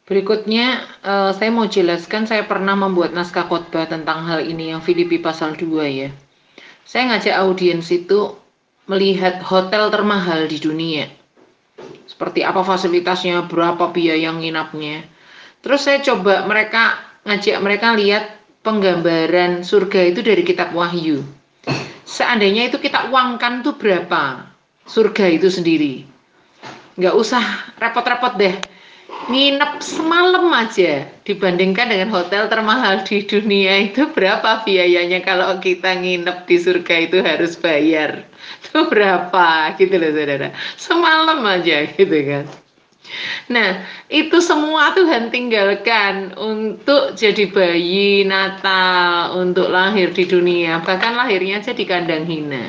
Berikutnya, saya mau jelaskan saya pernah membuat naskah khotbah tentang hal ini yang Filipi pasal 2 ya. Saya ngajak audiens itu melihat hotel termahal di dunia. Seperti apa fasilitasnya, berapa biaya nginapnya. Terus saya coba ngajak mereka lihat penggambaran surga itu dari kitab Wahyu. Seandainya itu kita uangkan tuh berapa surga itu sendiri. Nggak usah repot-repot deh. Nginep semalam aja dibandingkan dengan hotel termahal di dunia itu berapa biayanya kalau kita nginep di surga itu harus bayar. Itu berapa gitu loh saudara. Semalam aja gitu kan. Nah, itu semua Tuhan tinggalkan untuk jadi bayi Natal, untuk lahir di dunia, bahkan lahirnya aja di kandang hina.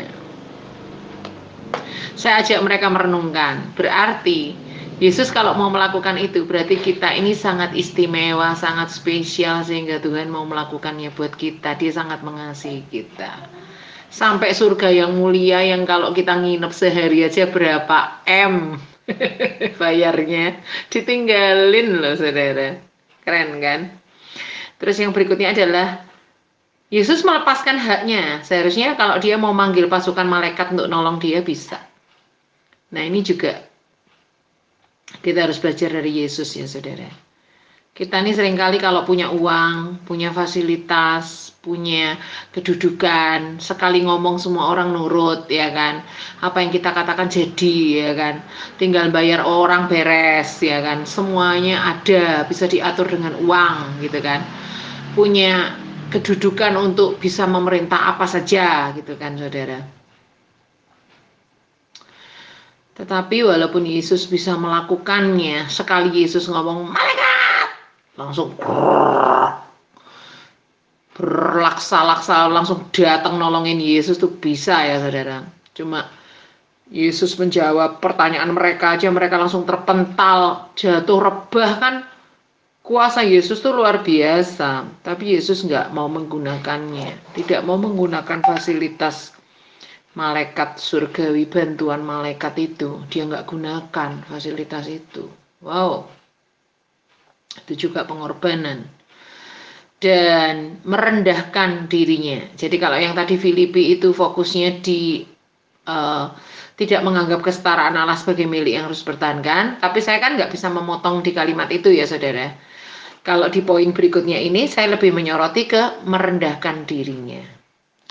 Saya ajak mereka merenungkan, berarti Yesus kalau mau melakukan itu, berarti kita ini sangat istimewa, sangat spesial, sehingga Tuhan mau melakukannya buat kita. Dia sangat mengasihi kita. Sampai surga yang mulia, yang kalau kita nginep sehari aja berapa M bayarnya, ditinggalin loh saudara. Keren kan? Terus yang berikutnya adalah Yesus melepaskan haknya. Seharusnya kalau dia mau manggil pasukan malaikat untuk nolong dia bisa. Nah ini juga kita harus belajar dari Yesus ya saudara. Kita ini seringkali kalau punya uang, punya fasilitas, punya kedudukan, sekali ngomong semua orang nurut ya kan. Apa yang kita katakan jadi ya kan. Tinggal bayar orang beres ya kan. Semuanya ada, bisa diatur dengan uang gitu kan. Punya kedudukan untuk bisa memerintah apa saja gitu kan saudara. Tetapi walaupun Yesus bisa melakukannya, sekali Yesus ngomong malaikat, langsung berlaksa-laksa langsung datang nolongin Yesus tuh bisa ya saudara. Cuma Yesus menjawab pertanyaan mereka aja, mereka langsung terpental, jatuh rebah kan. Kuasa Yesus tuh luar biasa, tapi Yesus nggak mau menggunakannya, tidak mau menggunakan fasilitas malaikat surgawi, bantuan malaikat itu. Dia nggak gunakan fasilitas itu. Wow, itu juga pengorbanan. Dan merendahkan dirinya. Jadi kalau yang tadi Filipi itu fokusnya di tidak menganggap kesetaraan Allah sebagai milik yang harus dipertahankan. Tapi saya kan nggak bisa memotong di kalimat itu ya saudara. Kalau di poin berikutnya ini saya lebih menyoroti ke merendahkan dirinya.